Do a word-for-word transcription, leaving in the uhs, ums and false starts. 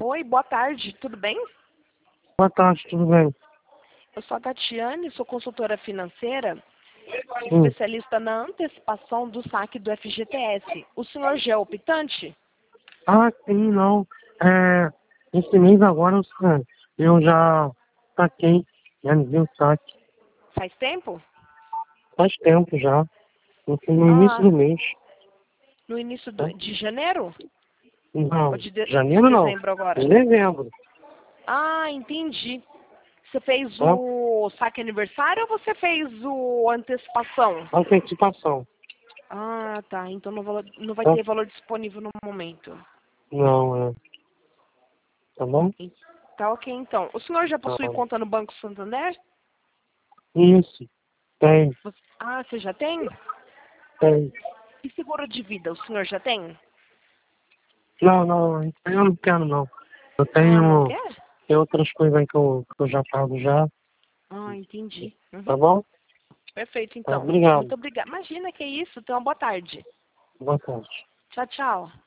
Oi, boa tarde, tudo bem? Boa tarde, tudo bem? Eu sou a Tatiane, sou consultora financeira, Hum. especialista na antecipação do saque do F G T S. O senhor já é optante? Ah, sim, não. É, esse mês agora eu, eu já saquei, já me deu saque. Faz tempo? Faz tempo já. Eu fui no início Ah, do mês. no início do- Né? de janeiro? Ou Não, de, de, de janeiro não. dezembro agora? Em dezembro. Ah, entendi. Você fez Tá? o saque aniversário ou você fez o antecipação? Antecipação. Ah, tá. Então não, valo- não vai Tá? ter valor disponível no momento. Não, é. Tá bom? Tá ok, então. O senhor já Tá. possui conta no Banco Santander? Isso. Tem, Você- Ah, você já tem? tem. E seguro de vida, o senhor já tem? Não, não, eu não quero não. Eu Ah, não tenho, quer? tem outras coisas aí que eu, que eu já pago já. Ah, entendi. Tá Uhum. bom? Perfeito, Tá, então. obrigado. Muito obrigada. Imagina que é isso. Então, boa tarde. Boa tarde. Tchau, tchau.